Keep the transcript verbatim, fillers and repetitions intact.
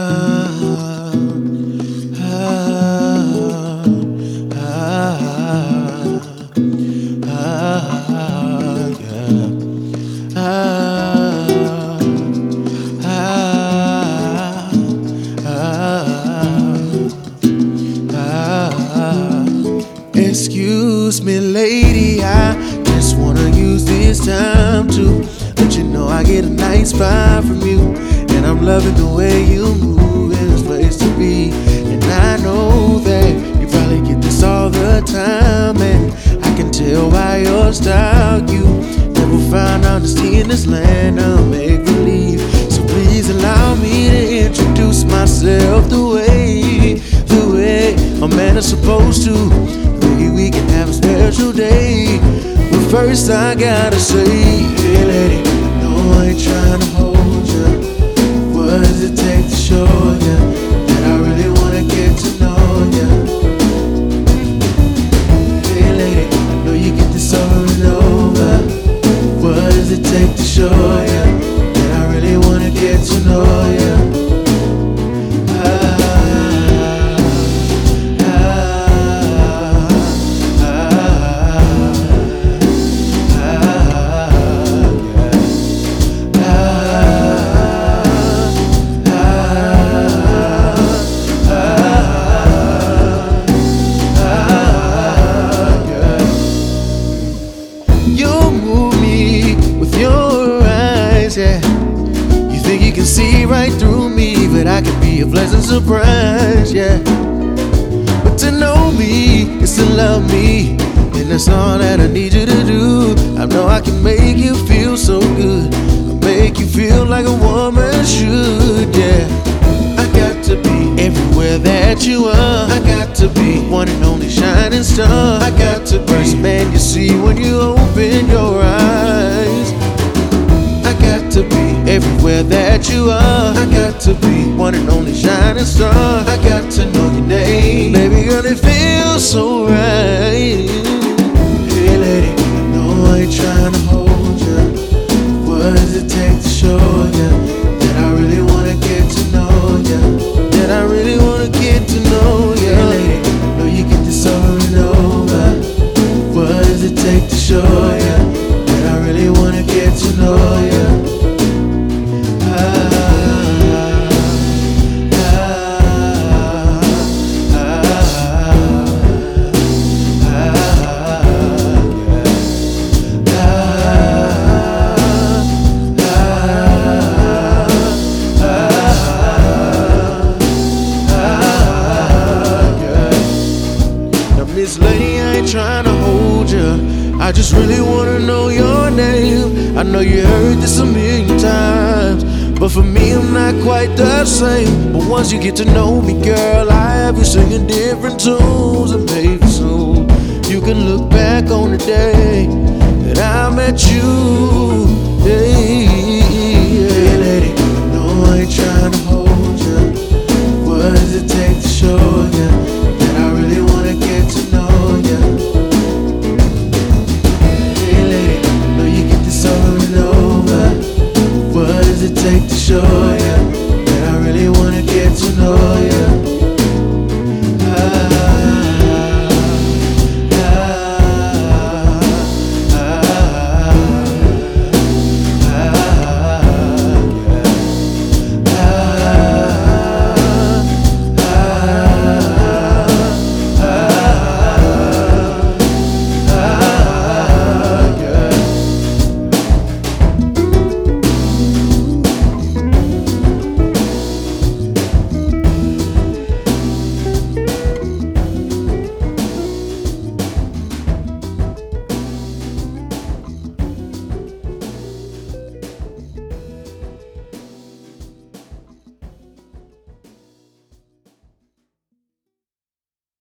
ah, ah, ah, ah, yeah. Ah, ah, ah, ah. Excuse me, lady, I just wanna use this time to let you know I get a nice vibe from you, and I'm loving the way you move in this place to be. And I know that you probably get this all the time, and I can tell by your style you never found honesty in this land of make believe. So please allow me to introduce myself the way, the way a man is supposed to. Maybe we can have a special day, but first I gotta say, hey lady, no, I ain't trying to hold you. What does it take to show you that I really wanna get to know you? Hey lady, I know you get this over and over. What does it take to show you that I really wanna get to know you? You think you can see right through me, but I can be a pleasant surprise, yeah. But to know me is to love me, and that's all that I need you to do. I know I can make you feel so good, I'll make you feel like a woman should, yeah. I got to be everywhere that you are. I got to be one and only shining star. I got to be first man you see when you open your eyes. I got to be everywhere that you are. I got to be one and only shining star. I got to know your name, baby girl, it feels so right. Hey lady, no, I ain't trying to hold you. What does it take to show you that I really wanna get to know you? That I really wanna get to know you. Hey lady, no, you get this over and over. What does it take to show you that I really wanna get to know you? Miss Lady, I ain't trying to hold you, I just really wanna know your name. I know you heard this a million times, but for me I'm not quite the same. But once you get to know me, girl, I have you singing different tunes. And maybe soon you can look back on the day that I met you. Hey, hey lady, no, I ain't trying to hold